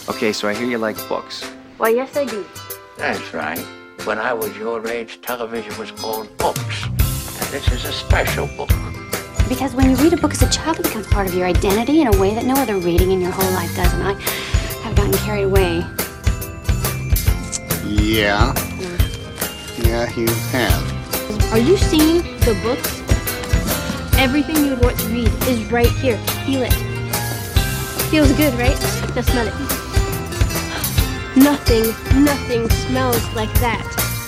Okay, so I hear you like books. Why, yes, I do. That's right. When I was your age, television was called books. And this is a special book. Because when you read a book as a child, it becomes part of your identity in a way that no other reading in your whole life does. And I have gotten carried away. Yeah. Yeah, you have. Are you seeing the books? Everything you would want to read is right here. Feel it. Feels good, right? Now smell it. Nothing smells like that.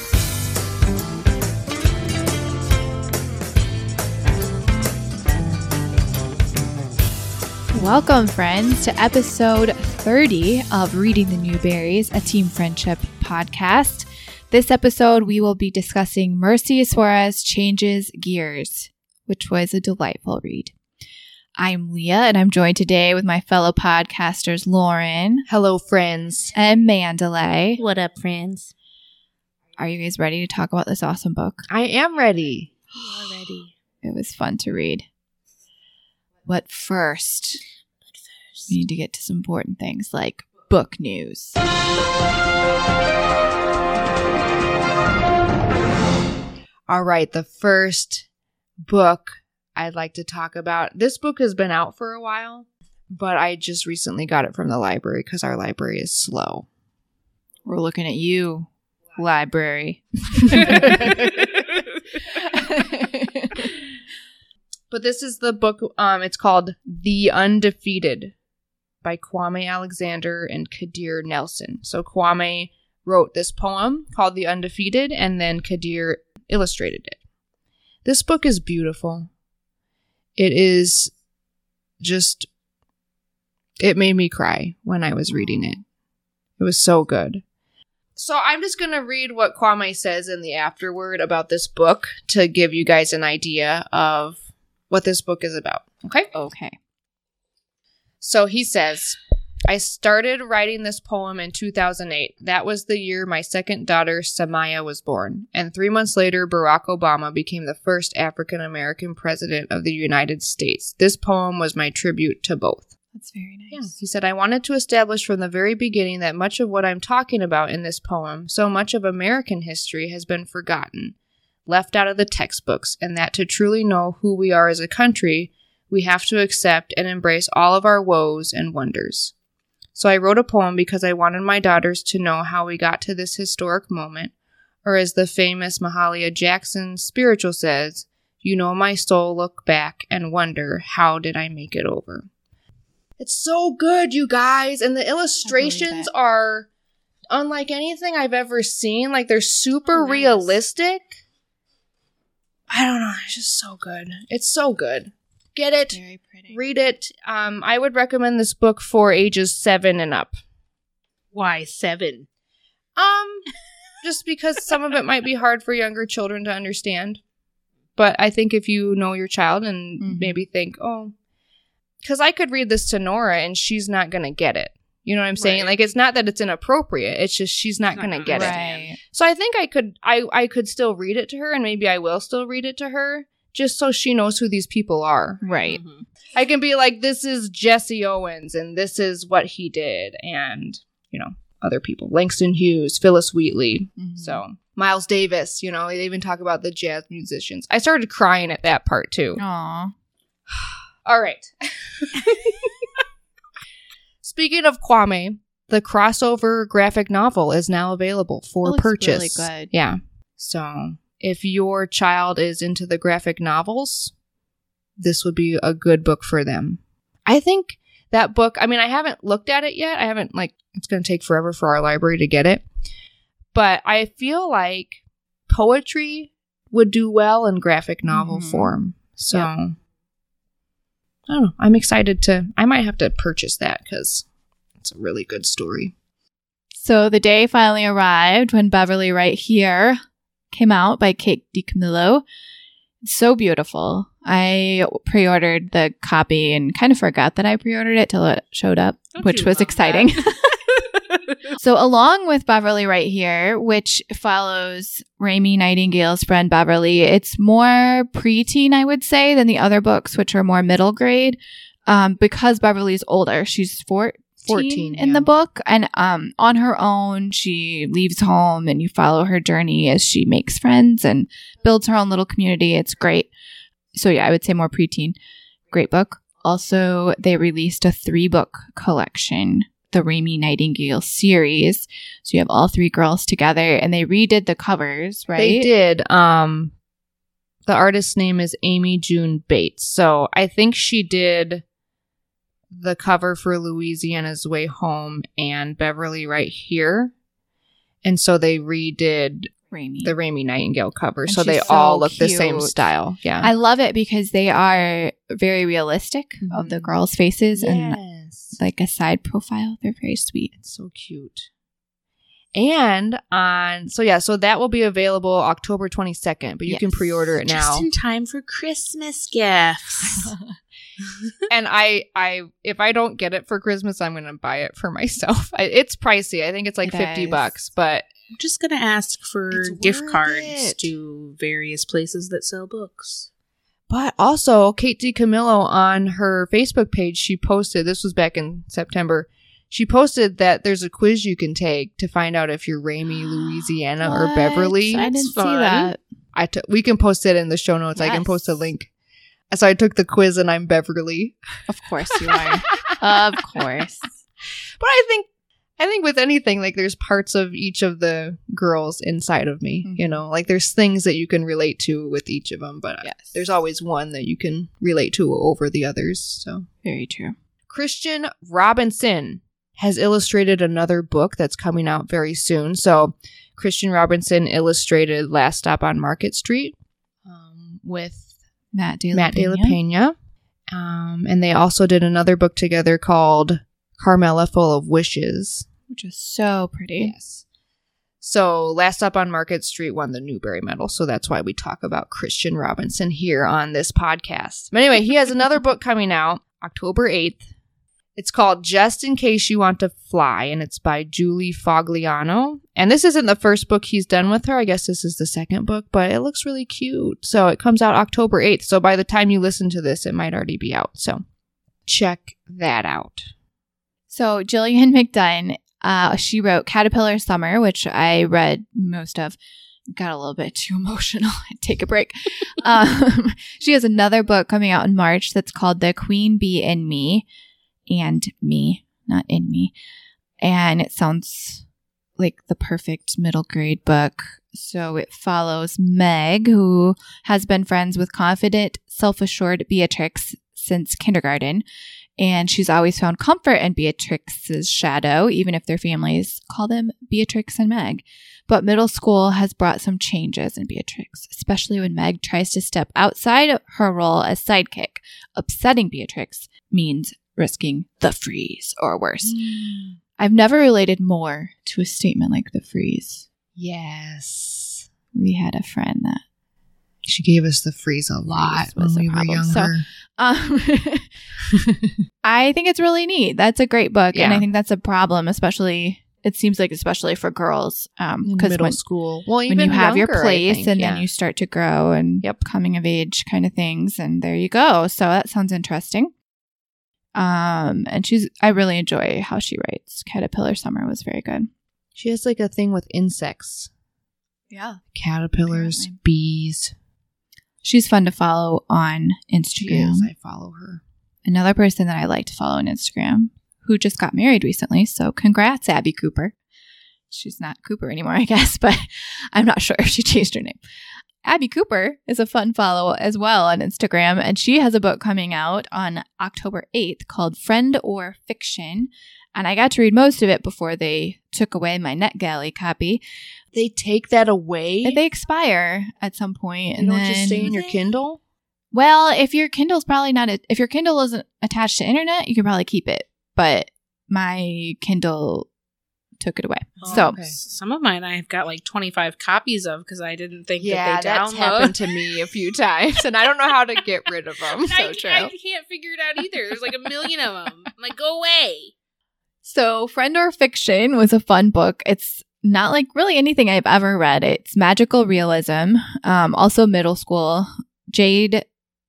Welcome, friends, to episode 30 of Reading the Newberries, a team friendship podcast. This episode, we will be discussing Merci Suarez Changes Gears, which was a delightful read. I'm Leah, and I'm joined today with my fellow podcasters, Lauren. Hello, friends. And Mandalay. What up, friends? Are you guys ready to talk about this awesome book? I am ready. You are ready. It was fun to read. But first, we need to get to some important things like book news. All right, the first book I'd like to talk about. This book has been out for a while, but I just recently got it from the library because our library is slow. We're looking at you, library. But this is the book, it's called The Undefeated by Kwame Alexander and Kadir Nelson. So Kwame wrote this poem called The Undefeated, and then Kadir illustrated it. This book is beautiful. It is just, it made me cry when I was reading it. It was so good. So I'm just going to read what Kwame says in the afterword about this book to give you guys an idea of what this book is about. Okay? Okay. So he says, I started writing this poem in 2008. That was the year my second daughter, Samaya, was born. And 3 months later, Barack Obama became the first African-American president of the United States. This poem was my tribute to both. That's very nice. Yeah. He said, I wanted to establish from the very beginning that much of what I'm talking about in this poem, so much of American history, has been forgotten, left out of the textbooks, and that to truly know who we are as a country, we have to accept and embrace all of our woes and wonders. So I wrote a poem because I wanted my daughters to know how we got to this historic moment, or as the famous Mahalia Jackson spiritual says, you know my soul look back and wonder, how did I make it over? It's so good, you guys, and the illustrations are unlike anything I've ever seen. Like, they're super realistic. I don't know, it's just so good. It's so good. Get it. Very pretty. Read it. I would recommend this book for ages 7 and up. Why 7? Just because some of it might be hard for younger children to understand. But I think if you know your child and maybe think, oh, because I could read this to Nora and she's not going to get it. You know what I'm saying? Right. Like, it's not that it's inappropriate. It's just she's not going to get it. So I think I could still read it to her, and maybe I will still read it to her, just so she knows who these people are. Right. Mm-hmm. I can be like, this is Jesse Owens, and this is what he did, and, you know, other people. Langston Hughes, Phyllis Wheatley. Mm-hmm. So, Miles Davis, you know, they even talk about the jazz musicians. I started crying at that part, too. Aw. All right. Speaking of Kwame, the crossover graphic novel is now available for purchase. Really good. Yeah. So if your child is into the graphic novels, this would be a good book for them. I think that book, I mean, I haven't looked at it yet. It's going to take forever for our library to get it. But I feel like poetry would do well in graphic novel form. So, I don't know. I'm excited I might have to purchase that because it's a really good story. So the day finally arrived when Beverly Right Here came out by Kate DiCamillo. It's so beautiful. I pre-ordered the copy and kind of forgot that I pre-ordered it till it showed up, which was exciting. So along with Beverly Right Here, which follows Raymie Nightingale's friend Beverly, it's more preteen, I would say, than the other books, which are more middle grade, because Beverly's older. She's 14, in yeah. the book. And on her own, she leaves home and you follow her journey as she makes friends and builds her own little community. It's great. So yeah, I would say more preteen. Great book. Also, they released a 3-book collection, the Raimi Nightingale series. So you have all 3 girls together and they redid the covers, right? They did. The artist's name is Amy June Bates. So I think she did the cover for Louisiana's Way Home and Beverly Right Here. And so they redid Raimi. the Raimi Nightingale cover. And So they she's so all look the same cute. style. Yeah. I love it because they are very realistic of the girls' faces and yes. like a side profile. They're very sweet. It's so cute. And so that will be available October 22nd, but you can Yes. pre-order it now. Just in time for Christmas gifts. And I if I don't get it for Christmas, I'm going to buy it for myself. It's pricey. I think it's like It $50, is. but I'm just going to ask for It's gift worth cards it. to various places that sell books. also Kate DiCamillo on her Facebook page, she posted, this was back in September, she posted that there's a quiz you can take to find out if you're Raimi, Louisiana, or What? Beverly. I didn't That's see fun. that. We can post it in the show notes. I can Yes. post a link. So I took the quiz and I'm Beverly. Of course you are. Of course. But I think with anything, like there's parts of each of the girls inside of me, Mhm. you know, like there's things that you can relate to with each of them, but Yes. there's always one that you can relate to over the others. So Very true. Christian Robinson has illustrated another book that's coming out very soon. So Christian Robinson illustrated Last Stop on Market Street with Matt De La Matt De La Pena. Pena. And they also did another book together called Carmela Full of Wishes. Which is so pretty. Yes. So Last Stop on Market Street won the Newbery Medal. So that's why we talk about Christian Robinson here on this podcast. But anyway, he has another book coming out October 8th. It's called Just in Case You Want to Fly, and it's by Julie Fogliano. And this isn't the first book he's done with her. I guess this is the second book, but it looks really cute. So it comes out October 8th. So by the time you listen to this, it might already be out. So check that out. So Jillian McDunn, she wrote Caterpillar Summer, which I read most of. Got a little bit too emotional. Take a break. She has another book coming out in March that's called The Queen Bee and Me. And me, not in me. And it sounds like the perfect middle grade book. So it follows Meg, who has been friends with confident, self-assured Beatrix since kindergarten. And she's always found comfort in Beatrix's shadow, even if their families call them Beatrix and Meg. But middle school has brought some changes in Beatrix, especially when Meg tries to step outside her role as sidekick. Upsetting Beatrix means risking the freeze or worse. I've never related more to a statement like the freeze. Yes. We had a friend that She gave us the freeze a lot Freeze was when a we problem. were So, younger. I think it's really neat. That's a great book. And Yeah. I think that's a problem, especially, it seems like especially for girls. In Because middle when, school. Well, when you have your younger, I place think, and yeah. then you start to grow and Yep. coming of age kind of things. And there you go. So that sounds interesting. And I really enjoy how she writes. Caterpillar Summer was very good. She has like a thing with insects. Yeah. Caterpillars, Apparently. bees. She's fun to follow on She Instagram. is. I follow her. Another person that I like to follow on Instagram who just got married recently. So congrats, Abby Cooper. She's not Cooper anymore, I guess, but I'm not sure if she changed her name. Abby Cooper is a fun follow as well on Instagram, and she has a book coming out on October 8th called Friend or Fiction. And I got to read most of it before they took away my NetGalley copy. They take that away? They expire at some point. You And don't then, just stay in your Kindle? well, if your Kindle's probably not, if your Kindle isn't attached to internet, you can probably keep it. But my Kindle took it away. Oh, So okay. Some of mine I've got like 25 copies of because I didn't think Yeah, that they that's download. happened to me a few times, and I don't know how to get rid of them. And So I true. can't figure it out either. There's like a million of them. I'm like, go away. So, Friend or Fiction was a fun book. It's not like really anything I've ever read. It's magical realism, also middle school. Jade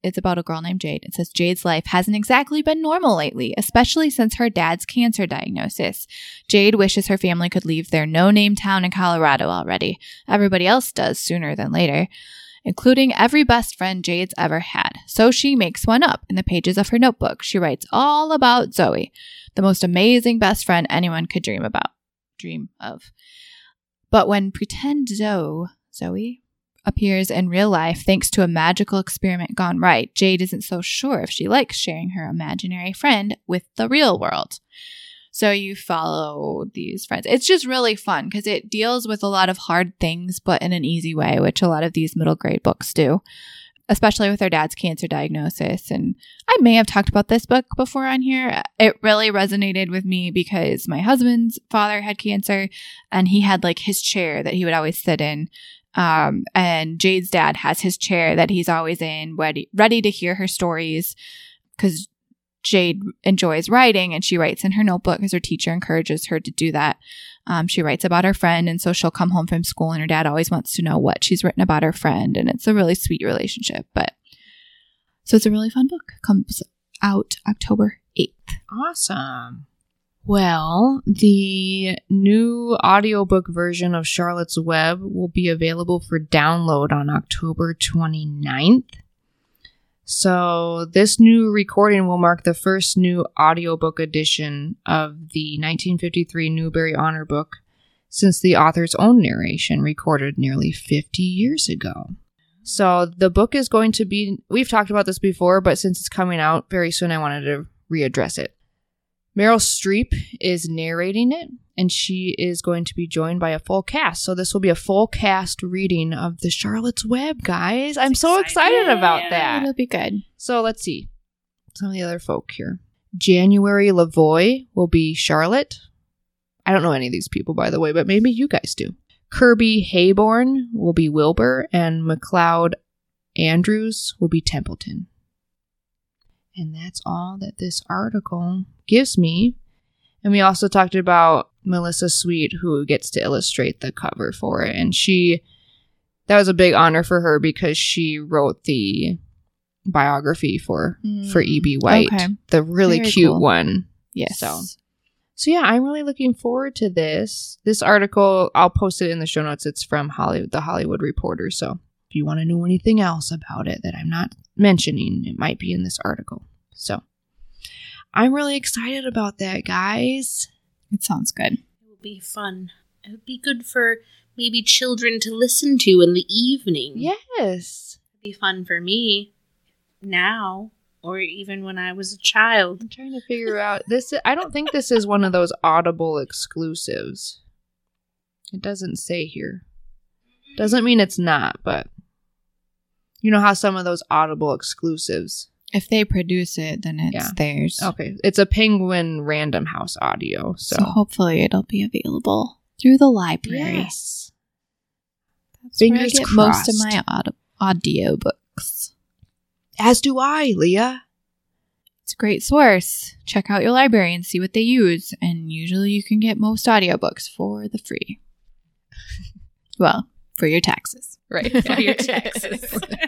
It's about a girl named Jade. It says Jade's life hasn't exactly been normal lately, especially since her dad's cancer diagnosis. Jade wishes her family could leave their no-name town in Colorado already. Everybody else does sooner than later, including every best friend Jade's ever had. So she makes one up in the pages of her notebook. She writes all about Zoe, the most amazing best friend anyone could dream of. But when pretend Zoe appears in real life thanks to a magical experiment gone right, Jade isn't so sure if she likes sharing her imaginary friend with the real world. So you follow these friends. It's just really fun because it deals with a lot of hard things, but in an easy way, which a lot of these middle grade books do, especially with her dad's cancer diagnosis. And I may have talked about this book before on here. It really resonated with me because my husband's father had cancer and he had like his chair that he would always sit in. And Jade's dad has his chair that he's always in, ready to hear her stories because Jade enjoys writing and she writes in her notebook because her teacher encourages her to do that. She writes about her friend, and so she'll come home from school and her dad always wants to know what she's written about her friend, and it's a really sweet relationship. So it's a really fun book. Comes out October 8th. Awesome. Well, the new audiobook version of Charlotte's Web will be available for download on October 29th. So this new recording will mark the first new audiobook edition of the 1953 Newbery Honor Book since the author's own narration recorded nearly 50 years ago. So the book is going to be, we've talked about this before, but since it's coming out very soon, I wanted to readdress it. Meryl Streep is narrating it, and she is going to be joined by a full cast. So this will be a full cast reading of the Charlotte's Web, guys. I'm so excited about that. It'll be good. So let's see. Some of the other folk here. January Lavoie will be Charlotte. I don't know any of these people, by the way, but maybe you guys do. Kirby Hayborn will be Wilbur, and McLeod Andrews will be Templeton. And that's all that this article gives me. And we also talked about Melissa Sweet, who gets to illustrate the cover for it. And that was a big honor for her because she wrote the biography for E.B. White. Okay. The really very cute one. Yes. So yeah, I'm really looking forward to this. This article, I'll post it in the show notes. It's from the Hollywood Reporter. So if you want to know anything else about it that I'm not mentioning, it might be in this article. So I'm really excited about that, guys. It sounds good. It will be fun. It would be good for maybe children to listen to in the evening. Yes. It'd be fun for me now, or even when I was a child. I'm trying to figure out this. I don't think this is one of those Audible exclusives. It doesn't say here. Doesn't mean it's not, but you know how some of those Audible exclusives. If they produce it, then it's theirs. Okay. It's a Penguin Random House audio. So hopefully it'll be available through the library. Yes. That's Fingers where I get crossed. Most of my audio books. As do I, Leah. It's a great source. Check out your library and see what they use. And usually you can get most audiobooks for the free. Well, for your taxes. Right. For your taxes.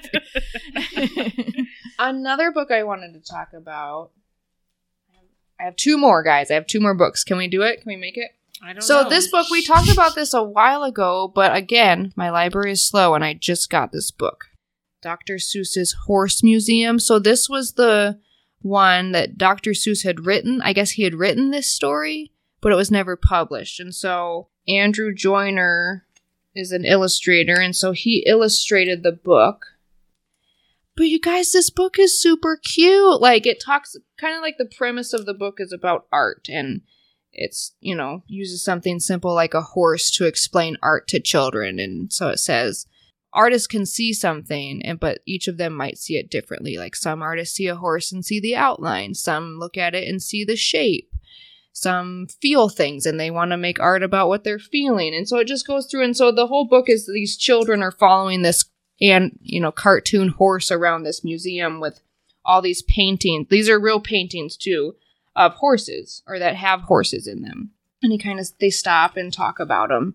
Another book I wanted to talk about. I have two more, guys. I have two more books. Can we do it? Can we make it? I don't know. So this book, we talked about this a while ago, but again, my library is slow and I just got this book. Dr. Seuss's Horse Museum. So this was the one that Dr. Seuss had written. I guess he had written this story, but it was never published. And so Andrew Joyner is an illustrator, and so he illustrated the book. But you guys, this book is super cute. Like, it talks, kind of like the premise of the book is about art, and it's, uses something simple like a horse to explain art to children. And so it says, artists can see something, but each of them might see it differently. Like, some artists see a horse and see the outline. Some look at it and see the shape. Some feel things and they want to make art about what they're feeling. And so it just goes through. And so the whole book is these children are following this cartoon horse around this museum with all these paintings. These are real paintings too of horses, or that have horses in them. And they stop and talk about them.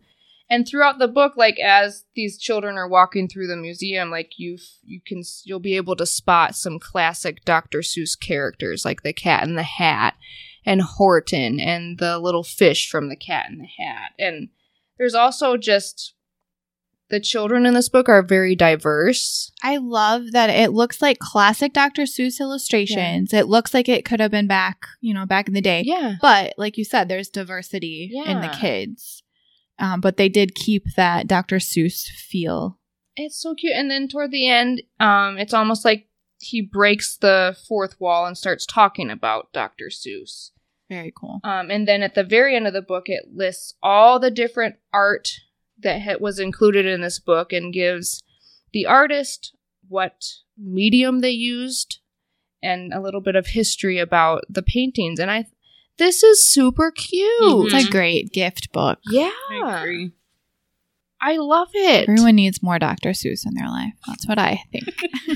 And throughout the book, like as these children are walking through the museum, like you'll be able to spot some classic Dr. Seuss characters, like the Cat in the Hat and Horton and the little fish from the Cat in the Hat. And there's also just the children in this book are very diverse. I love that it looks like classic Dr. Seuss illustrations. It looks like it could have been back in the day. Yeah. But like you said, there's diversity in the kids. But they did keep that Dr. Seuss feel. It's so cute. And then toward the end, it's almost like he breaks the fourth wall and starts talking about Dr. Seuss. Very cool. And then at the very end of the book, it lists all the different art that was included in this book and gives the artist what medium they used and a little bit of history about the paintings. And this is super cute. It's a great gift book. Yeah. I agree. I love it. Everyone needs more Dr. Seuss in their life. That's what I think.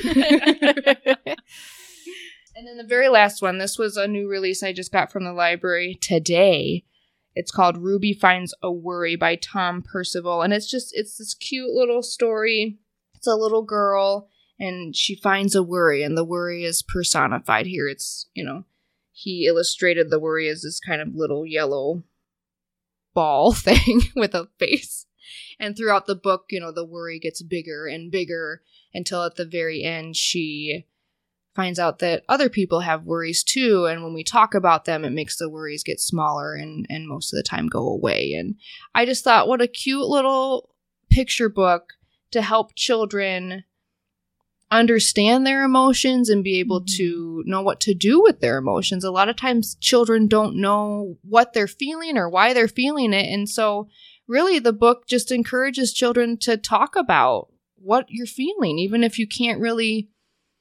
And then the very last one, this was a new release I just got from the library today. It's called Ruby Finds a Worry by Tom Percival. And it's this cute little story. It's a little girl and she finds a worry, and the worry is personified here. It's, he illustrated the worry as this kind of little yellow ball thing with a face. And throughout the book, the worry gets bigger and bigger until at the very end she finds out that other people have worries too, and when we talk about them, it makes the worries get smaller and most of the time go away. And I just thought, what a cute little picture book to help children understand their emotions and be able to know what to do with their emotions. A lot of times children don't know what they're feeling or why they're feeling it, and so really the book just encourages children to talk about what you're feeling, even if you can't really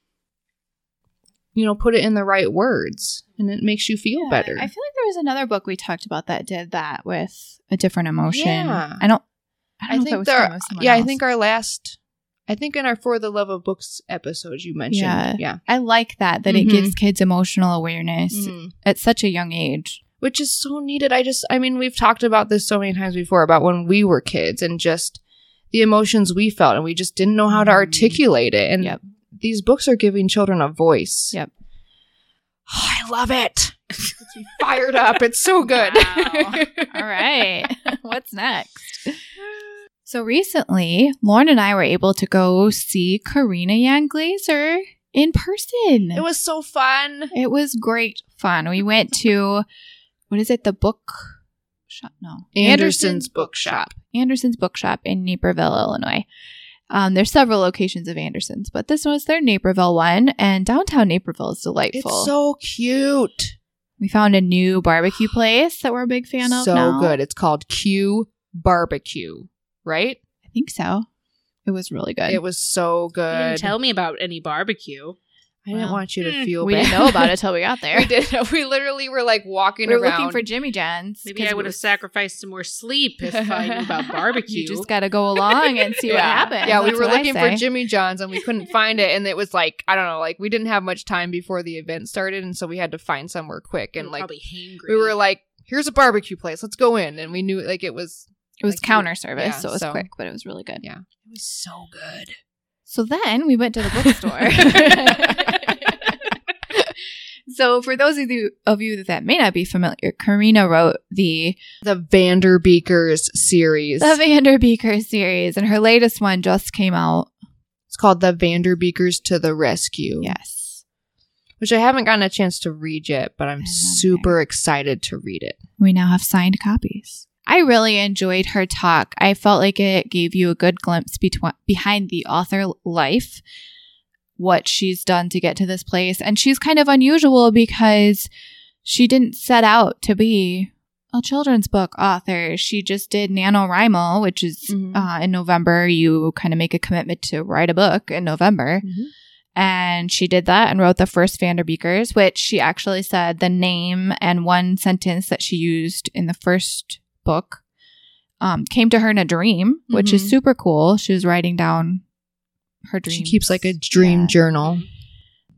put it in the right words, and it makes you feel better. I feel like there was another book we talked about that did that with a different emotion. Yeah. I don't know if it was from someone else. I think in our For the Love of Books episode you mentioned. Yeah. I like that it gives kids emotional awareness at such a young age. Which is so needed. We've talked about this so many times before about when we were kids and just the emotions we felt, and we just didn't know how to articulate it. And these books are giving children a voice. Yep. Oh, I love it. It's fired up. It's so good. Wow. All right. What's next? So recently, Lauren and I were able to go see Karina Yan Glaser in person. It was so fun. It was great fun. We went to, what is it, the book shop? No. Anderson's Bookshop. Anderson's Bookshop in Naperville, Illinois. There's several locations of Anderson's, but this was their Naperville one, and downtown Naperville is delightful. It's so cute. We found a new barbecue place that we're a big fan of now. So good. It's called Q Barbecue, right? I think so. It was really good. It was so good. You didn't tell me about any barbecue. I didn't want you to feel we bad. didn't know about it till we got there. We did. We literally were like walking we were around. looking for Jimmy John's. Maybe I would have sacrificed some more sleep if I knew about barbecue. You just got to go along and see what happens. Yeah, we That's were what I looking say. for Jimmy John's and we couldn't find it. And it was like, I don't know, like we didn't have much time before the event started. And so we had to find somewhere quick. And like, probably hangry. we were like, here's a barbecue place. Let's go in. And we knew like it was like, counter service, yeah, so it was quick, but it was really good. Yeah. It was so good. So then we went to the bookstore. So for those of you that may not be familiar, Karina wrote the Vanderbeekers series. The Vanderbeekers series, and her latest one just came out. It's called The Vanderbeekers to the Rescue. Yes. Which I haven't gotten a chance to read yet, but I'm super excited to read it. We now have signed copies. I really enjoyed her talk. I felt like it gave you a good glimpse behind the author life, what she's done to get to this place. And she's kind of unusual because she didn't set out to be a children's book author. She just did NaNoWriMo, which is in November. You kind of make a commitment to write a book in November. And she did that and wrote the first Vanderbeekers, which she actually said the name and one sentence that she used in the first book came to her in a dream, which is super cool. She was writing down her dreams. She keeps like a dream journal.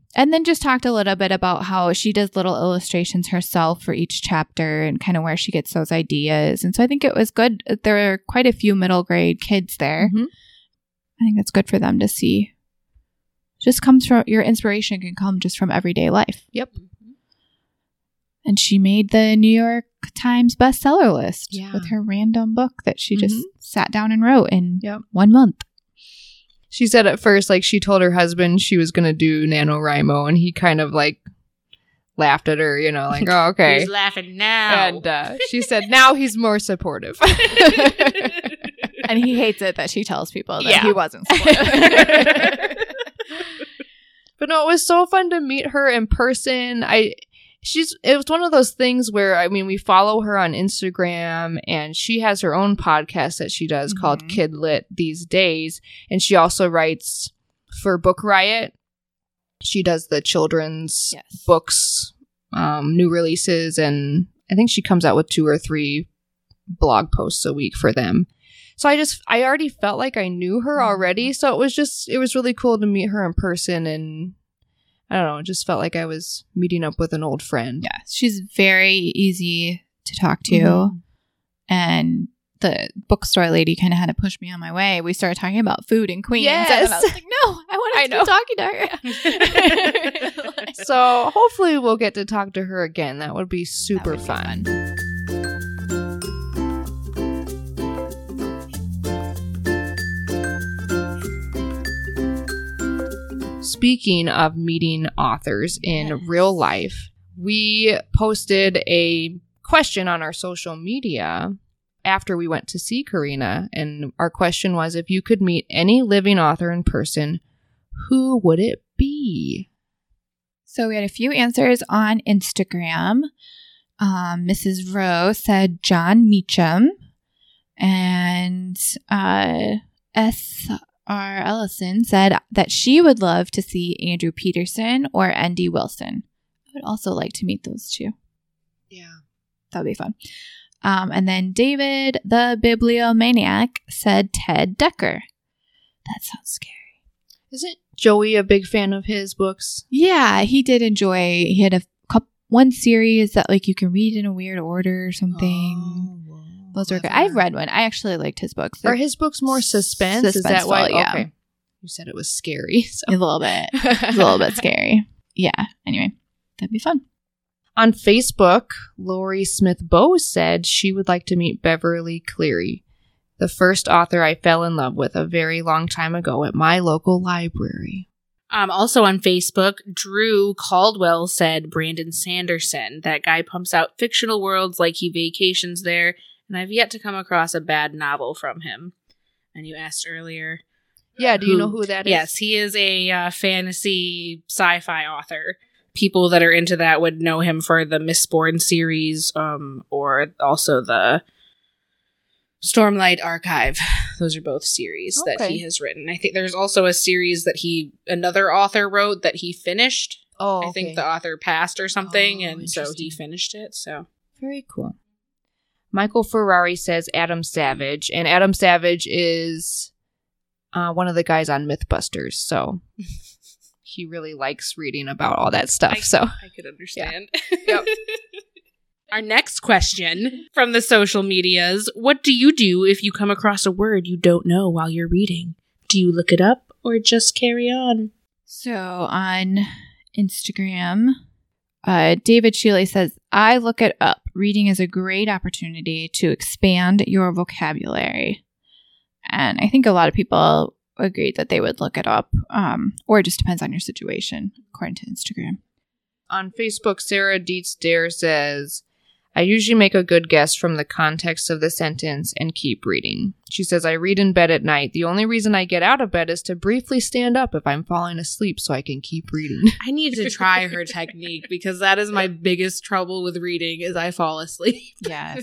And then just talked a little bit about how she does little illustrations herself for each chapter and kind of where she gets those ideas. And so I think it was good. There are quite a few middle grade kids there. Mhm. I think that's good for them to see. Just comes from your inspiration can come just from everyday life. Yep. And she made the New York Times bestseller list Yeah. with her random book that she just sat down and wrote in Yep. 1 month. She said at first, like, she told her husband she was going to do NaNoWriMo, and he kind of, like, laughed at her, you know, like, oh, okay. He's laughing now. And she said now he's more supportive. And he hates it that she tells people that Yeah. he wasn't supportive. But no, it was so fun to meet her in person. It was one of those things where, I mean, we follow her on Instagram, and she has her own podcast that she does called Kid Lit these days. And she also writes for Book Riot. She does the children's books, new releases, and I think she comes out with 2 or 3 blog posts a week for them. So I already felt like I knew her already. So it was really cool to meet her in person, and I don't know, it just felt like I was meeting up with an old friend. Yeah, she's very easy to talk to. And the bookstore lady kind of had to push me on my way. We started talking about food in Queens. Yes. And I was like, no, I want to keep talking to her. So hopefully we'll get to talk to her again. That would be super fun. Speaking of meeting authors in real life, we posted a question on our social media after we went to see Karina. And our question was, if you could meet any living author in person, who would it be? So we had a few answers on Instagram. Mrs. Rowe said John Meacham. And S.R. Ellison said that she would love to see Andrew Peterson or N.D. Wilson. I would also like to meet those two. Yeah. That would be fun. And then David, the bibliomaniac, said Ted Decker. That sounds scary. Isn't Joey a big fan of his books? Yeah, he did enjoy. He had one series that like you can read in a weird order or something. Oh, those are good. I've read one. I actually liked his books. Are his books more suspense? Is that why? Suspenseful, yeah. Okay. You said it was scary. So. A little bit. It's a little bit scary. Yeah. Anyway, that'd be fun. On Facebook, Lori Smith-Bowe said she would like to meet Beverly Cleary, the first author I fell in love with a very long time ago at my local library. Also on Facebook, Drew Caldwell said Brandon Sanderson. That guy pumps out fictional worlds like he vacations there, and I've yet to come across a bad novel from him. And you asked earlier. Yeah, do you know who that is? Yes, he is a fantasy sci-fi author. People that are into that would know him for the Mistborn series, or also the Stormlight Archive. Those are both series that he has written. I think there's also a series that another author wrote that he finished. Oh, okay. I think the author passed or something, and so he finished it. So very cool. Michael Ferrari says Adam Savage, and Adam Savage is one of the guys on Mythbusters, so he really likes reading about all that stuff. I could understand. Yeah. Yep. Our next question from the social medias: what do you do if you come across a word you don't know while you're reading? Do you look it up or just carry on? So on Instagram, David Shealy says, I look it up. Reading is a great opportunity to expand your vocabulary. And I think a lot of people agree that they would look it up, or it just depends on your situation, according to Instagram. On Facebook, Sarah Dietz Dare says, I usually make a good guess from the context of the sentence and keep reading. She says, I read in bed at night. The only reason I get out of bed is to briefly stand up if I'm falling asleep so I can keep reading. I need to try her technique because that is my biggest trouble with reading is I fall asleep. Yes.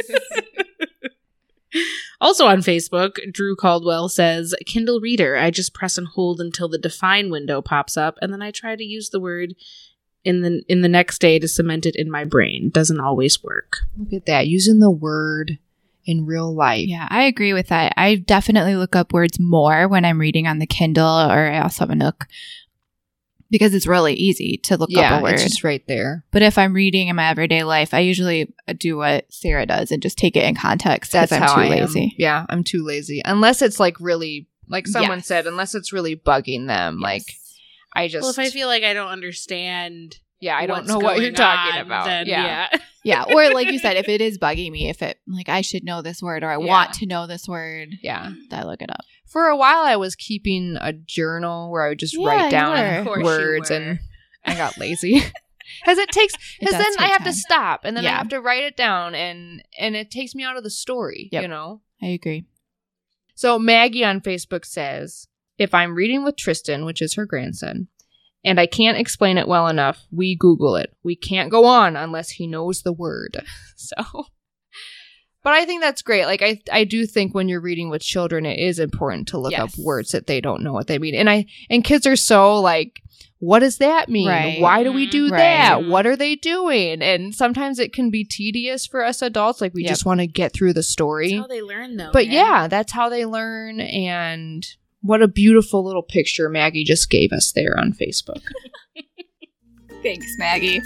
Also on Facebook, Drew Caldwell says, Kindle Reader. I just press and hold until the define window pops up, and then I try to use the word in the next day to cement it in my brain. Doesn't always work. Look at that, using the word in real life. Yeah, I agree with that. I definitely look up words more when I'm reading on the Kindle, or I also have a Nook. because it's really easy to look up a word. It's just right there. But if I'm reading in my everyday life, I usually do what Sarah does and just take it in context because I'm too lazy. Yeah, I'm too lazy. Unless it's like really, like someone said, unless it's really bugging them. Yes. Like, I just. Well, if I feel like I don't understand. Yeah, I don't what's know what you're going talking on, about. then Yeah. Yeah. Or like you said, if it is bugging me, if it like I should know this word or I want to know this word, Yeah. I look it up. For a while, I was keeping a journal where I would just Yeah, write you down were. Of course you words, were. and I got lazy. Because it takes, because does then I take have to time. stop, and then I Yeah. have to write it down, and it takes me out of the story, Yep. you know? I agree. So Maggie on Facebook says, if I'm reading with Tristan, which is her grandson, and I can't explain it well enough, we Google it. We can't go on unless he knows the word. So, but I think that's great. Like, I do think when you're reading with children, it is important to look up Yes. words that they don't know what they mean. And kids are so like, what does that mean? Right. Why do we do Right. that? What are they doing? And sometimes it can be tedious for us adults. Like, we Yep. just want to get through the story. That's how they learn, though. But man. yeah, that's how they learn. And what a beautiful little picture Maggie just gave us there on Facebook. Thanks, Maggie.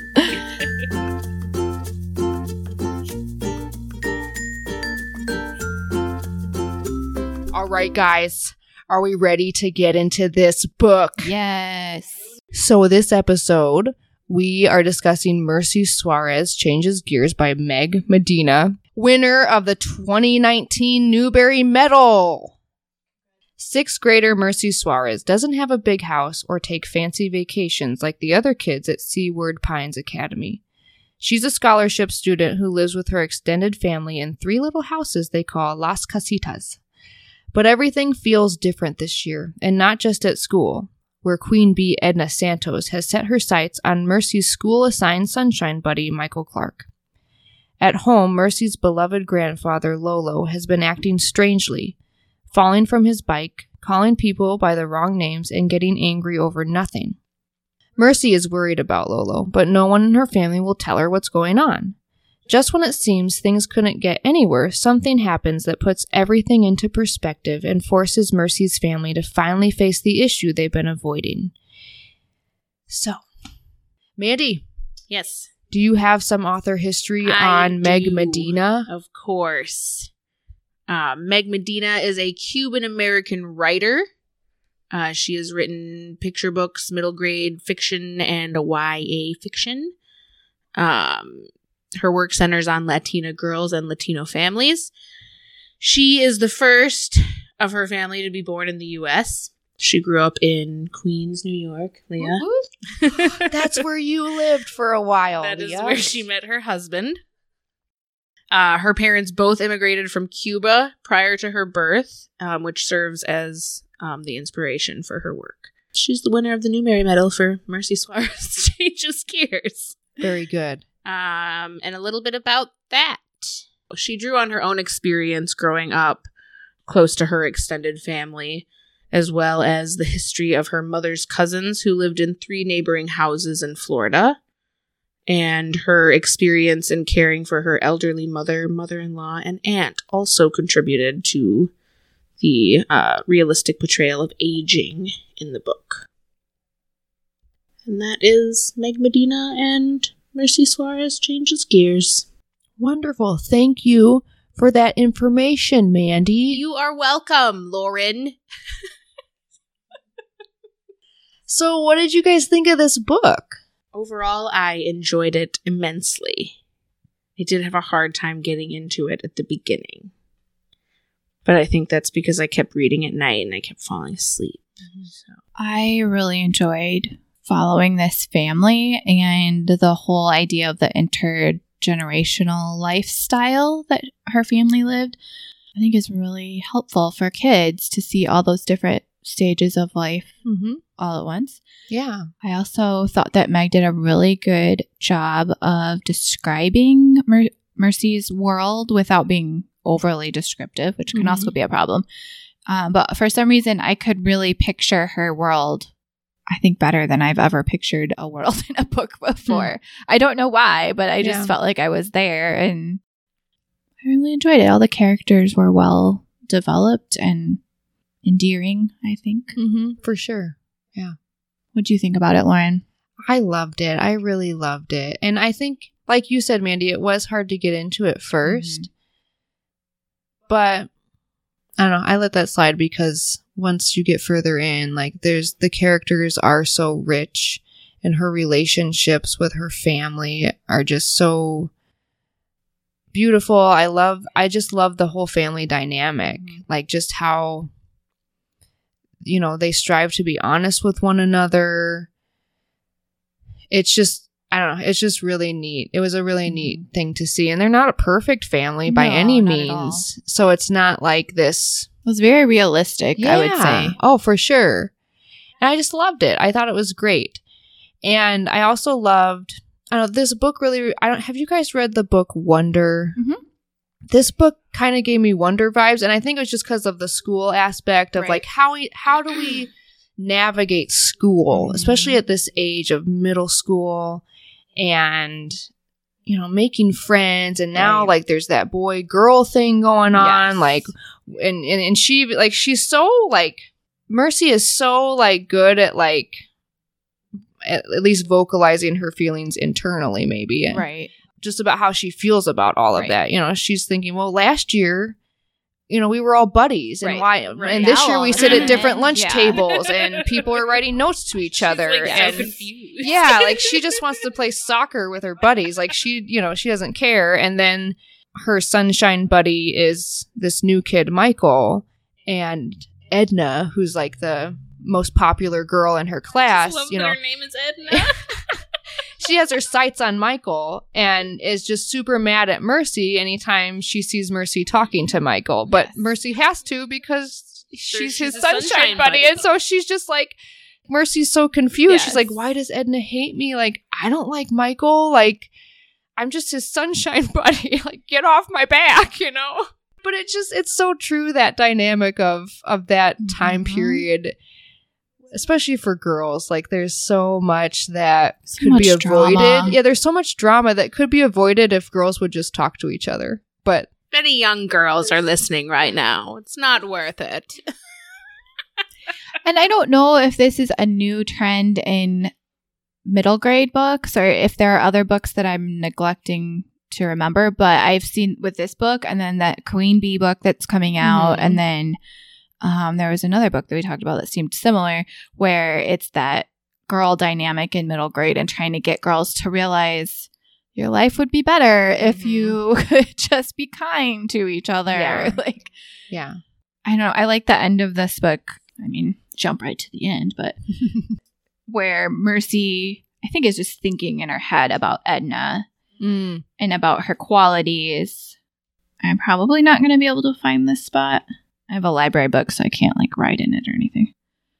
All right, guys, are we ready to get into this book? Yes. So this episode, we are discussing Mercy Suarez Changes Gears by Meg Medina, winner of the 2019 Newbery Medal. Sixth grader Mercy Suarez doesn't have a big house or take fancy vacations like the other kids at Seaward Pines Academy. She's a scholarship student who lives with her extended family in 3 little houses they call Las Casitas. But everything feels different this year, and not just at school, where Queen Bee Edna Santos has set her sights on Mercy's school-assigned sunshine buddy, Michael Clark. At home, Mercy's beloved grandfather, Lolo, has been acting strangely, falling from his bike, calling people by the wrong names, and getting angry over nothing. Mercy is worried about Lolo, but no one in her family will tell her what's going on. Just when it seems things couldn't get any worse, something happens that puts everything into perspective and forces Mercy's family to finally face the issue they've been avoiding. So, Mandy, Yes. do you have some author history I on Meg do. Medina? Of course. Meg Medina is a Cuban-American writer. She has written picture books, middle grade fiction, and YA fiction. Her work centers on Latina girls and Latino families. She is the first of her family to be born in the U.S. She grew up in Queens, New York, Leah. That's where you lived for a while. That is Leah. where she met her husband. Her parents both immigrated from Cuba prior to her birth, which serves as the inspiration for her work. She's the winner of the Newbery Medal for Mercy Suarez Changes Gears. Very good. And a little bit about that. She drew on her own experience growing up close to her extended family, as well as the history of her mother's cousins who lived in 3 neighboring houses in Florida, and her experience in caring for her elderly mother, mother-in-law, and aunt also contributed to the realistic portrayal of aging in the book. And that is Meg Medina and Mercy Suarez Changes Gears. Wonderful. Thank you for that information, Mandy. You are welcome, Lauren. So, what did you guys think of this book? Overall, I enjoyed it immensely. I did have a hard time getting into it at the beginning. But I think that's because I kept reading at night and I kept falling asleep. So. I really enjoyed following this family and the whole idea of the intergenerational lifestyle that her family lived. I think is really helpful for kids to see all those different stages of life all at once. Yeah. I also thought that Meg did a really good job of describing Mercy's world without being overly descriptive, which can also be a problem. But for some reason, I could really picture her world, I think, better than I've ever pictured a world in a book before. I don't know why, but I just felt like I was there, and I really enjoyed it. All the characters were well developed and endearing, I think. For sure. Yeah. What'd you think about it, Lauren? I loved it. I really loved it. And I think, like you said, Mandy, it was hard to get into it first. But I don't know. I let that slide because once you get further in, like the characters are so rich and her relationships with her family are just so beautiful. I just love the whole family dynamic. Like just how, they strive to be honest with one another. It's just, I don't know. It's just really neat. It was a really neat thing to see. And they're not a perfect family by any means. So it's not like this. It was very realistic, I would say. Oh, for sure. And I just loved it. I thought it was great. And I also loved, this book really, have you guys read the book Wonder? Mm-hmm. This book kind of gave me Wonder vibes. And I think it was just because of the school aspect of like, how do we navigate school, especially at this age of middle school and, making friends. And now like there's that boy girl thing going on. Like, and she, like, she's so like, Mercy is so like good at like, at least vocalizing her feelings internally, maybe. And just about how she feels about all of that. She's thinking, well, last year, we were all buddies, and why? And this year we sit at different lunch tables, and people are writing notes to each other. Like, and so confused. like she just wants to play soccer with her buddies. Like she doesn't care. And then her sunshine buddy is this new kid, Michael, and Edna, who's like the most popular girl in her class. I just love that her name is Edna. She has her sights on Michael and is just super mad at Mercy anytime she sees Mercy talking to Michael. But Mercy has to because she's his sunshine buddy. And so she's just like, Mercy's so confused. She's like, why does Edna hate me? Like, I don't like Michael. Like, I'm just his sunshine buddy. Like, get off my back, But it's so true, that dynamic of that time period. Especially for girls, like there's so much that could be avoided. Drama. Yeah, there's so much drama that could be avoided if girls would just talk to each other. But if any young girls are listening right now, it's not worth it. And I don't know if this is a new trend in middle grade books or if there are other books that I'm neglecting to remember, but I've seen with this book and then that Queen Bee book that's coming out, and then there was another book that we talked about that seemed similar, where it's that girl dynamic in middle grade and trying to get girls to realize your life would be better if you could just be kind to each other. I don't know. I like the end of this book. I mean, jump right to the end, but where Mercy, I think, is just thinking in her head about Edna and about her qualities. I'm probably not going to be able to find this spot. I have a library book, so I can't like write in it or anything.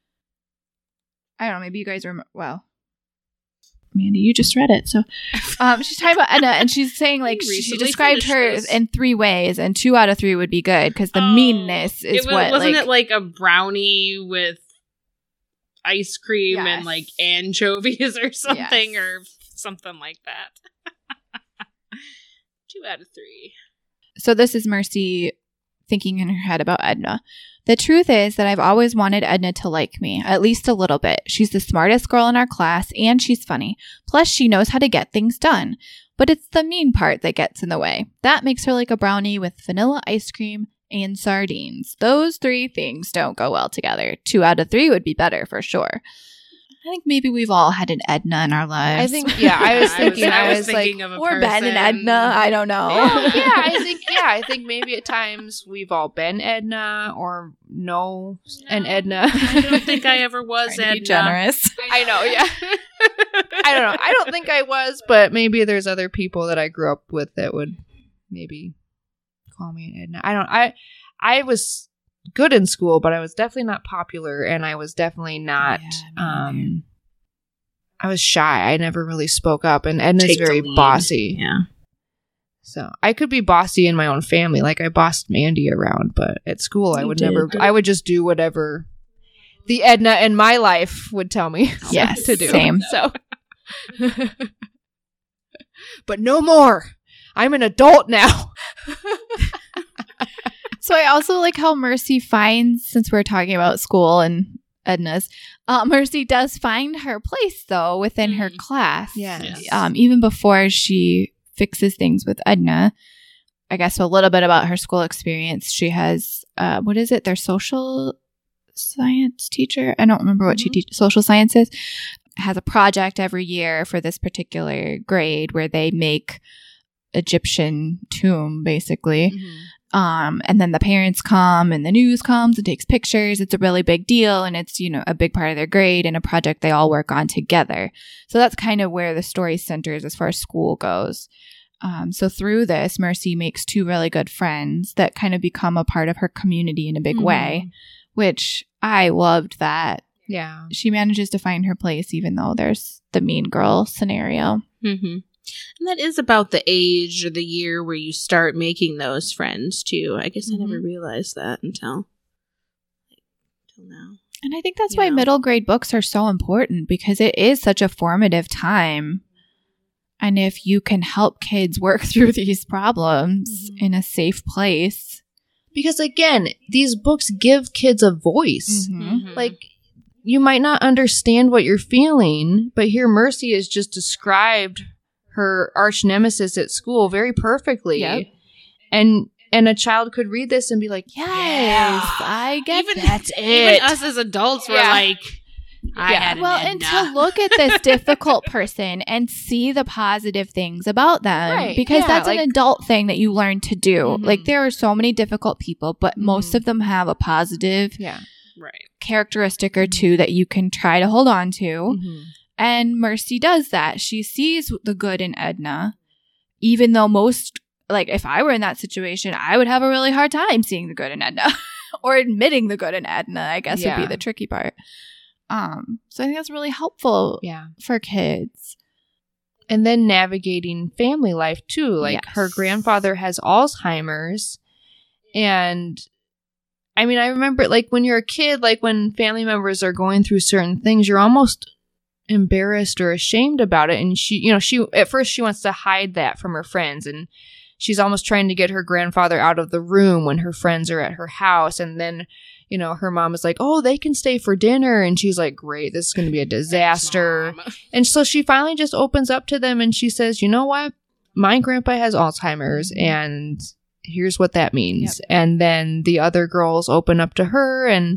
I don't know. Maybe you guys remember. Well, Mandy, you just read it. So she's talking about Edna, and she's saying like she described her in 3 ways, and 2 out of 3 would be good because the meanness is wasn't it like a brownie with ice cream and like anchovies or something or something like that. 2 out of 3. So this is Mercy thinking in her head about Edna. The truth is that I've always wanted Edna to like me, at least a little bit. She's the smartest girl in our class, and she's funny. Plus, she knows how to get things done. But it's the mean part that gets in the way. That makes her like a brownie with vanilla ice cream and sardines. Those 3 things don't go well together. 2 out of 3 would be better for sure. I think maybe we've all had an Edna in our lives. I think, I was thinking, I was thinking like, of a or person. Ben and Edna. I don't know. I think maybe at times we've all been Edna or know an Edna. I don't think I ever was Edna. Be generous. I know, yeah. I don't know. I don't think I was, but maybe there's other people that I grew up with that would maybe call me an Edna. I was good in school, but I was definitely not popular, and I was definitely not I was shy. I never really spoke up, and Edna's very bossy. Yeah. So I could be bossy in my own family, like I bossed Mandy around, but at school I would just do whatever the Edna in my life would tell me to do. Same. So but no more. I'm an adult now. So I also like how Mercy finds, since we're talking about school and Edna's. Mercy does find her place, though, within her class. Yes. Even before she fixes things with Edna. I guess a little bit about her school experience. She has, what is it? Their social science teacher? I don't remember what she teaches. Social sciences. Has a project every year for this particular grade where they make Egyptian tomb, basically. And then the parents come and the news comes and takes pictures. It's a really big deal, and it's, a big part of their grade and a project they all work on together. So that's kind of where the story centers as far as school goes. So through this, Mercy makes 2 really good friends that kind of become a part of her community in a big way, which I loved that. Yeah. She manages to find her place even though there's the mean girl scenario. And that is about the age or the year where you start making those friends, too. I guess I never realized that until now. And I think that's why middle grade books are so important, because it is such a formative time. And if you can help kids work through these problems in a safe place. Because, again, these books give kids a voice. Like, you might not understand what you're feeling, but here Mercy has just described her arch nemesis at school very perfectly. Yep. And a child could read this and be like, yes, I get that's it. Even us as adults were like, I had an and to look at this difficult person and see the positive things about them, Right, because that's like- an adult thing that you learn to do. Like, there are so many difficult people, but most of them have a positive characteristic or two that you can try to hold on to. And Mercy does that. She sees the good in Edna, even though if I were in that situation, I would have a really hard time seeing the good in Edna or admitting the good in Edna, I guess would be the tricky part. So I think that's really helpful for kids. And then navigating family life, too. Like, her grandfather has Alzheimer's. And, I mean, I remember, when you're a kid, when family members are going through certain things, you're almost embarrassed or ashamed about it. And she at first she wants to hide that from her friends. And she's almost trying to get her grandfather out of the room when her friends are at her house. And then, her mom is like, oh, they can stay for dinner. And she's like, great, this is going to be a disaster. And so she finally just opens up to them and she says, you know what? My grandpa has Alzheimer's and here's what that means. And then the other girls open up to her and,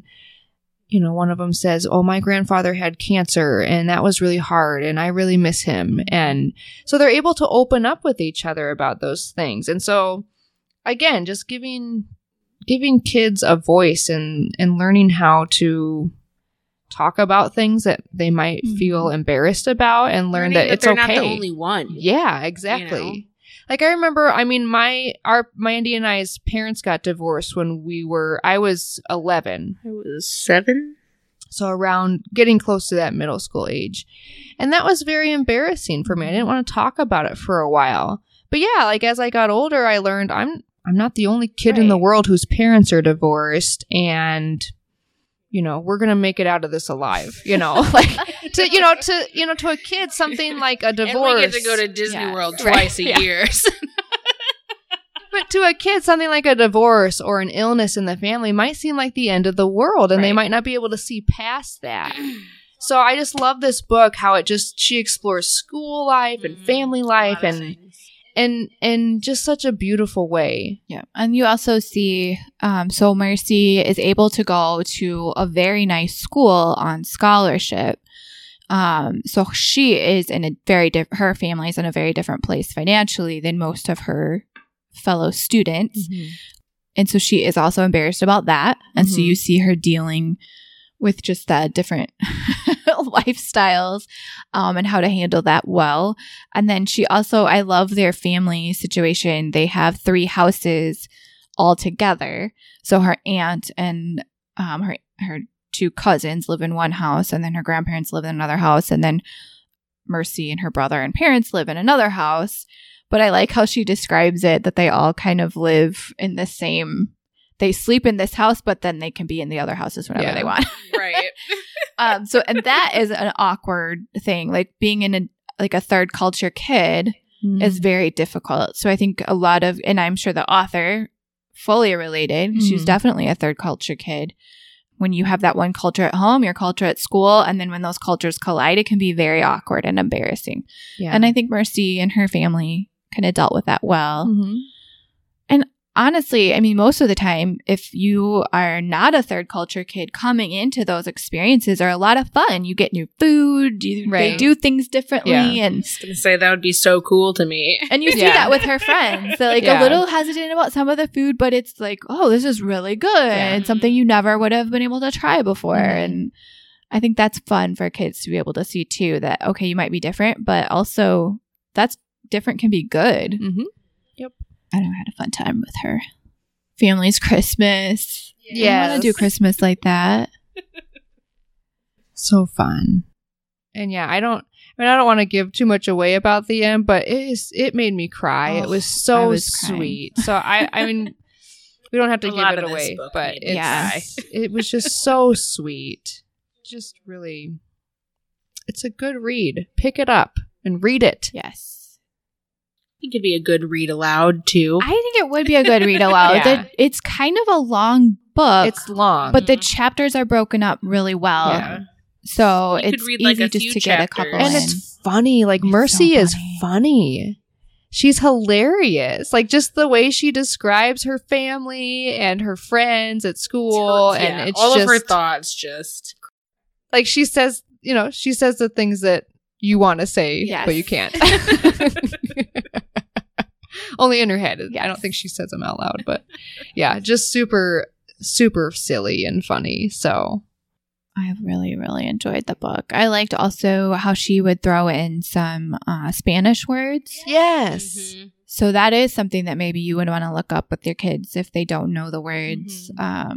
one of them says, oh, my grandfather had cancer and that was really hard and I really miss him. And so they're able to open up with each other about those things. And so, again, just giving kids a voice and learning how to talk about things that they might feel embarrassed about and learn that it's they're okay. Not the only one. Yeah, exactly. Like, I remember, my Andy and I's parents got divorced when I was 11. I was 7. So around getting close to that middle school age. And that was very embarrassing for me. I didn't want to talk about it for a while. But yeah, as I got older, I learned I'm not the only kid in the world whose parents are divorced, and we're gonna make it out of this alive. To a kid, something like a divorce. And we get to go to Disney World twice a year. But to a kid, something like a divorce or an illness in the family might seem like the end of the world, and they might not be able to see past that. So I just love this book, how she explores school life and family life and just such a beautiful way. Yeah. And you also see, so Mercy is able to go to a very nice school on scholarship. So she is in her family is in a very different place financially than most of her fellow students. And so she is also embarrassed about that. And so you see her dealing with just the different lifestyles and how to handle that well. And then she also, I love their family situation. They have 3 houses all together. So her aunt and her 2 cousins live in one house, and then her grandparents live in another house, and then Mercy and her brother and parents live in another house. But I like how she describes it, that they all kind of live in the same, they sleep in this house, but then they can be in the other houses whenever they want. Right. And that is an awkward thing. Like, being in a third culture kid is very difficult. So I think a lot of, and I'm sure the author fully related, she was definitely a third culture kid. when you have that one culture at home, your culture at school, and then when those cultures collide, it can be very awkward and embarrassing. Yeah. And I think Mercy and her family kind of dealt with that well. Mhm. And honestly, I mean, most of the time, if you are not a third culture kid, coming into those experiences are a lot of fun. You get new food, they Right. do things differently, Yeah. and I was gonna say that would be so cool to me. you see Yeah. that with her friends. They're like Yeah. a little hesitant about some of the food, but it's like, oh, this is really good. Yeah. It's something you never would have been able to try before. Mhm. And I think that's fun for kids to be able to see too, that, okay, you might be different, but also that's different can be good. Mhm. I know I had a fun time with her family's Christmas. I Yes. want to do Christmas like that. So fun. And yeah, I don't want to give too much away about the end, but it made me cry. Oh, It was so I was crying. sweet. So I mean, we don't have to A give lot it of this away, book but made me it was just so sweet. Just really, it's a good read. Pick it up and read it. Yes. I think it'd be a good read aloud too. I think it would be a good read aloud. Yeah. It's kind of a long book. It's long, but the chapters are broken up really well. Yeah. So You could it's read, like, easy a just few to get a chapters. couple and in. it's funny. Like It's Mercy so is funny. funny. She's hilarious. Like just the way she describes her family and her friends at school, and it's all just of her thoughts just like she says the things that you want to say, Yes. but you can't. Only in her head. I Yes. don't think she says them out loud, but yeah, just super, super silly and funny. So I really, really enjoyed the book. I liked also how she would throw in some Spanish words. yes, Mm-hmm. So that is something that maybe you would want to look up with your kids if they don't know the words.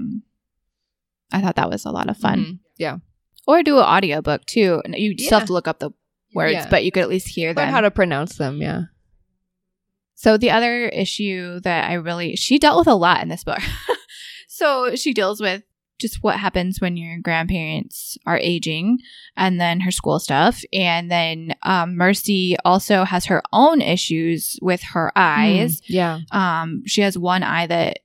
I thought that was a lot of fun. Mhm. Yeah, Or do an audiobook too. And you still have to look up the words, Yeah. but you could at least hear learn them. how to pronounce them. Yeah, So the other issue that she dealt with a lot in this book. So she deals with just what happens when your grandparents are aging, and then her school stuff. And then Mercy also has her own issues with her eyes. yeah, She has one eye that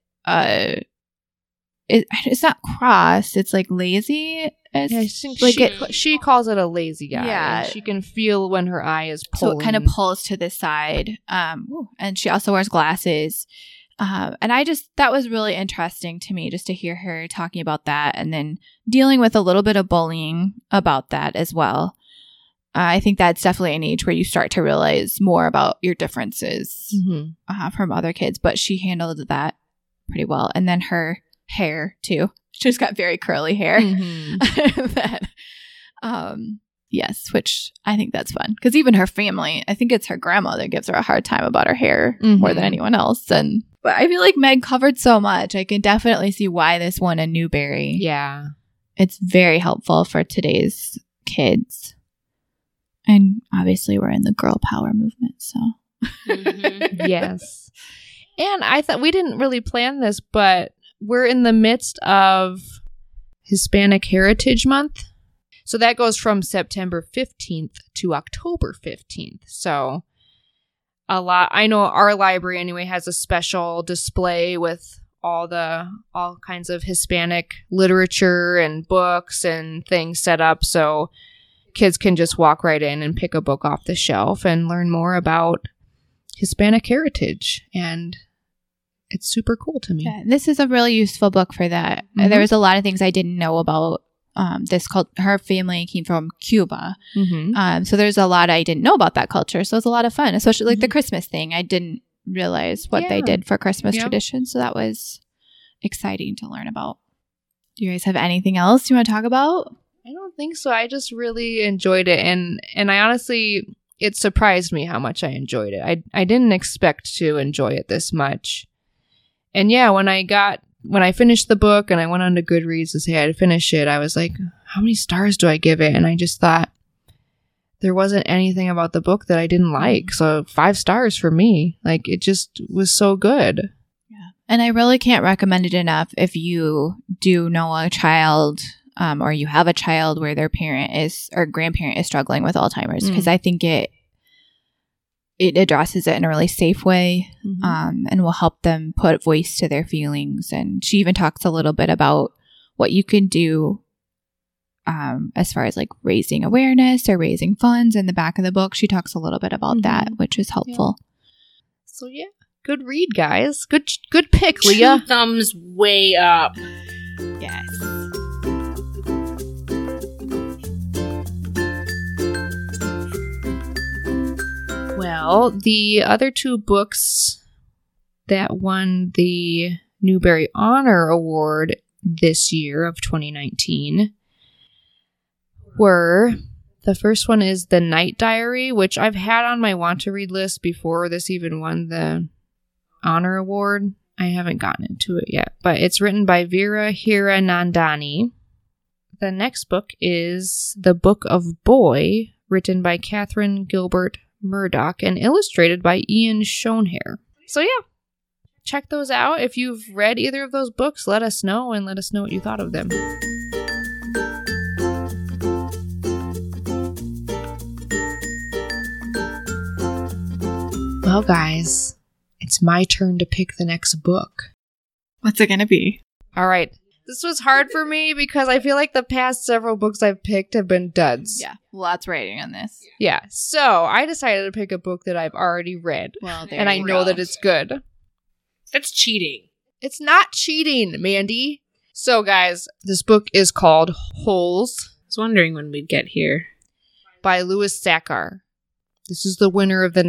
it's not crossed, it's like lazy. I It's think like she calls it a lazy eye. Yeah. She can feel when her eye is so pulling. it kind of pulls to the side. And she also wears glasses. And that was really interesting to me just to hear her talking about that, and then dealing with a little bit of bullying about that as well. I think that's definitely an age where you start to realize more about your differences Mhm. from other kids, but she handled that pretty well. And then her hair too. She's got very curly hair. Mhm. Yes, which I think that's fun because even her family, I think it's her grandmother gives her a hard time about her hair more than Mhm. anyone else. But I feel like Meg covered so much. I can definitely see why this one in Newberry. Yeah. It's very helpful for today's kids. And obviously we're in the girl power movement, so. Yes. And I thought we didn't really plan this, but we're in the midst of Hispanic Heritage Month. So that goes from September 15th to October 15th. So I know our library anyway has a special display with all kinds of Hispanic literature and books and things set up, so kids can just walk right in and pick a book off the shelf and learn more about Hispanic heritage, and it's super cool to me. Yeah, this is a really useful book for that. Mhm. There was a lot of things I didn't know about this called her family came from Cuba. Mm-hmm. So there's a lot I didn't know about that culture. So it was a lot of fun, especially like the Christmas thing. I didn't realize what they Yeah. did for Christmas Yep. traditions. So that was exciting to learn about. Do you guys have anything else you want to talk about? I don't think so. I just really enjoyed it, and I honestly, it surprised me how much I enjoyed it. I didn't expect to enjoy it this much. And yeah, when I finished the book and I went on to Goodreads to say I'd finish it, I was like, how many stars do I give it? And I just thought there wasn't anything about the book that I didn't like. So 5 stars for me. Like, it just was so good. And I really can't recommend it enough if you do know a child or you have a child where their parent is or grandparent is struggling with Alzheimer's, because I think it addresses it in a really safe way and will help them put voice to their feelings. And she even talks a little bit about what you can do as far as like raising awareness or raising funds. In the back of the book, she talks a little bit about that, which is helpful. Yeah. So yeah, good read, guys. Good pick, Leah. 2 thumbs way up. Yes. Well, the other 2 books that won the Newbery Honor Award this year of 2019 were, the first one is The Night Diary, which I've had on my want to read list before this even won the honor award. I haven't gotten into it yet, but it's written by Veera Hiranandani. The next book is The Book of Boy, written by Catherine Gilbert Murdoch and illustrated by Ian Schoenherr. So yeah, check those out. If you've read either of those books, let us know and let us know what you thought of them. Well, guys, it's my turn to pick the next book. What's it going to be? All right. This was hard for me because I feel like the past several books I've picked have been duds. Yeah, lots writing on this. Yeah. So I decided to pick a book that I've already read. Well, and I know that it's good. That's cheating. It's not cheating, Mandy. So, guys, this book is called Holes. I was wondering when we'd get here. By Louis Sachar. This is the winner of the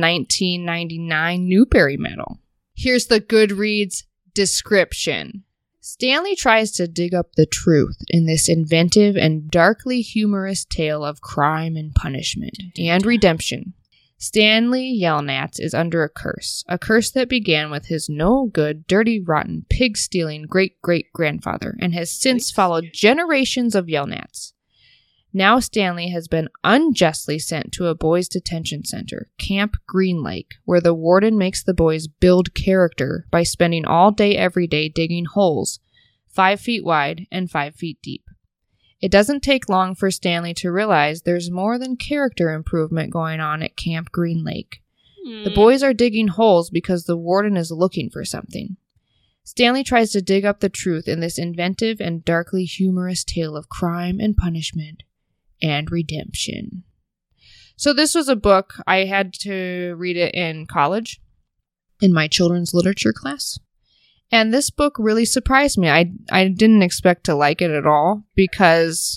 1999 Newbery Medal. Here's the Goodreads description. Stanley tries to dig up the truth in this inventive and darkly humorous tale of crime and punishment and redemption. Stanley Yelnats is under a curse that began with his no-good, dirty, rotten, pig-stealing great-great-grandfather and has since followed generations of Yelnats. Now Stanley has been unjustly sent to a boys' detention center, Camp Green Lake, where the warden makes the boys build character by spending all day every day digging holes, 5 feet wide and 5 feet deep. It doesn't take long for Stanley to realize there's more than character improvement going on at Camp Green Lake. The boys are digging holes because the warden is looking for something. Stanley tries to dig up the truth in this inventive and darkly humorous tale of crime and punishment and redemption. So this was a book, I had to read it in college, in my children's literature class. And this book really surprised me. I didn't expect to like it at all because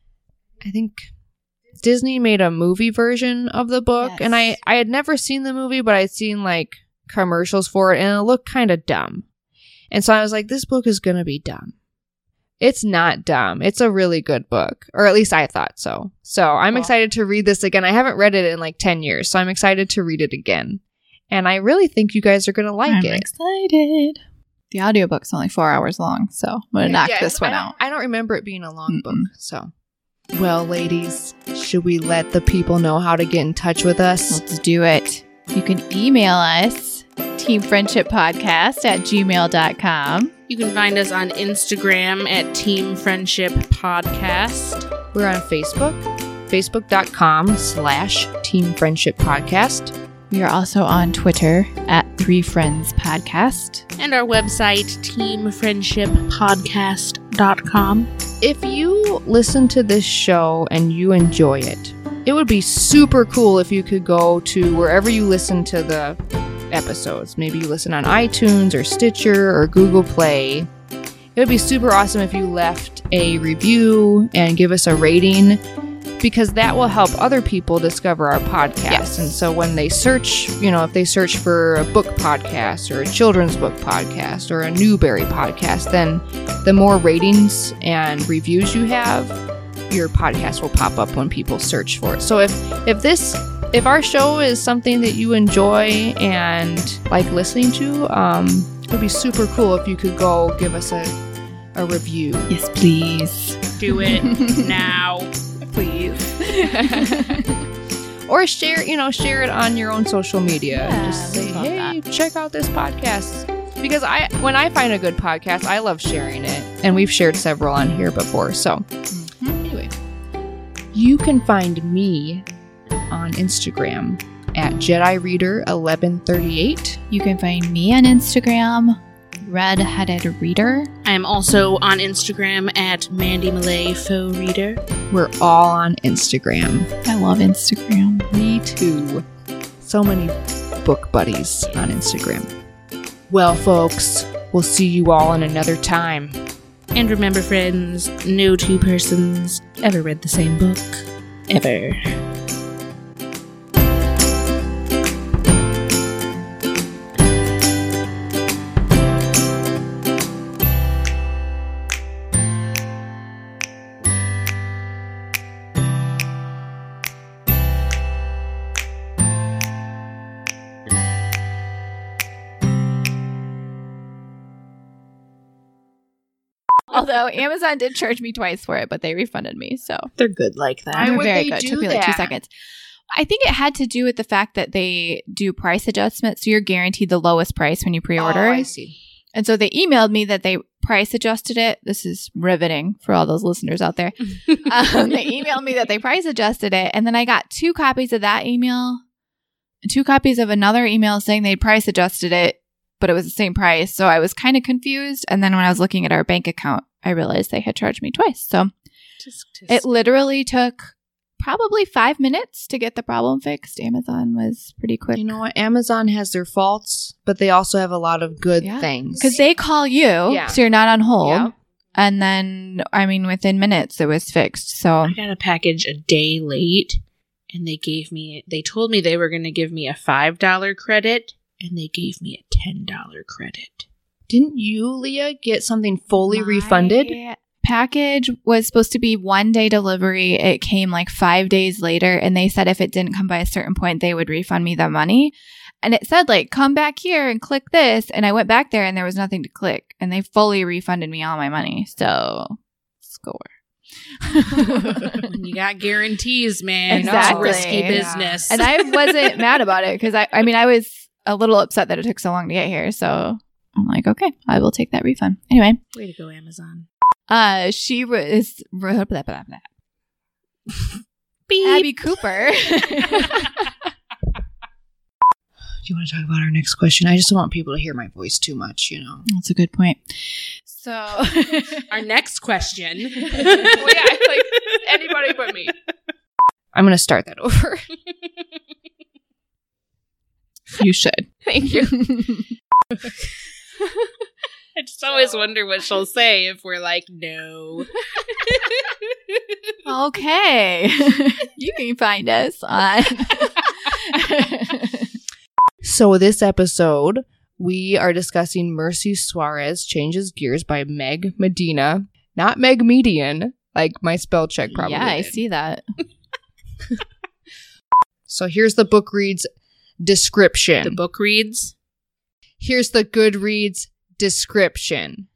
I think Disney made a movie version of the book. Yes. And I had never seen the movie, but I'd seen like commercials for it and it looked kind of dumb. And so I was like, this book is going to be dumb. It's not dumb. It's a really good book. Or at least I thought so. So I'm excited to read this again. I haven't read it in like 10 years, so I'm excited to read it again. And I really think you guys are going to like it. I'm excited. The audiobook's only 4 hours long, so I'm going to knock this one out. I don't remember it being a long book, so. Well, ladies, should we let the people know how to get in touch with us? Let's do it. You can email us, teamfriendshippodcast@gmail.com. You can find us on Instagram at Team Friendship Podcast. We're on Facebook, facebook.com/Team Friendship Podcast. We are also on Twitter at 3friendspodcast. And our website, teamfriendshippodcast.com. If you listen to this show and you enjoy it, it would be super cool if you could go to wherever you listen to the episodes. Maybe you listen on iTunes or Stitcher or Google Play. It would be super awesome if you left a review and give us a rating, because that will help other people discover our podcast. Yes. And so when they search, if they search for a book podcast or a children's book podcast or a Newbery podcast, then the more ratings and reviews you have, your podcast will pop up when people search for it. So if our show is something that you enjoy and like listening to, it would be super cool if you could go give us a review. Yes, please. Do it now. Please. Or share it on your own social media. Yeah, just say, hey, check out this podcast. Because when I find a good podcast, I love sharing it. And we've shared several on here before. So anyway, you can find me on Instagram at JediReader1138. You can find me on Instagram Redheaded Reader. I am also on Instagram at Mandy Malay Faux Reader. We're all on Instagram. I love Instagram. Me too. So many book buddies on Instagram. Well, folks, we'll see you all in another time. And remember, friends, no two persons ever read the same book. Ever. Although Amazon did charge me twice for it, but they refunded me. So They're good like that. Why they're would very they good. do Took me like 2 that? seconds. I think it had to do with the fact that they do price adjustments. So you're guaranteed the lowest price when you pre-order. Oh, I see. And so they emailed me that they price adjusted it. This is riveting for all those listeners out there. They emailed me that they price adjusted it. And then I got 2 copies of that email and 2 copies of another email saying they price adjusted it, but it was the same price. So I was kind of confused. And then when I was looking at our bank account, I realized they had charged me twice. So it literally took probably 5 minutes to get the problem fixed. Amazon was pretty quick. You know what? Amazon has their faults, but they also have a lot of good things. Because they call you, Yeah. so you're not on hold. Yeah. And then, I mean, within minutes, it was fixed. So I got a package a day late, and they told me they were going to give me a $5 credit, and they gave me a $10 credit. Didn't you, Leah, get something fully refunded? My package was supposed to be 1-day delivery. It came like 5 days later, and they said if it didn't come by a certain point, they would refund me the money. And it said like, come back here and click this. And I went back there and there was nothing to click, and they fully refunded me all my money. So score. When you got guarantees, man, Exactly. it's risky Yeah. business. And I wasn't mad about it because I mean, I was a little upset that it took so long to get here. So I'm like, okay, I will take that refund. Anyway, way to go, Amazon. she was blah, blah, blah, blah. Beep. Abby Cooper. Do you want to talk about our next question? I just don't want people to hear my voice too much, you know. That's a good point. So Our next question. like anybody but me. I'm going to start that over. you should. Thank you. I just always wonder what she'll say if we're like, no. Okay. You can find us on. So this episode, we are discussing Mercy Suarez Changes Gears by Meg Medina. Not Meg Median, like my spell check probably Yeah, I did. see that. So here's the book reads description. The book reads. Here's the Goodreads description.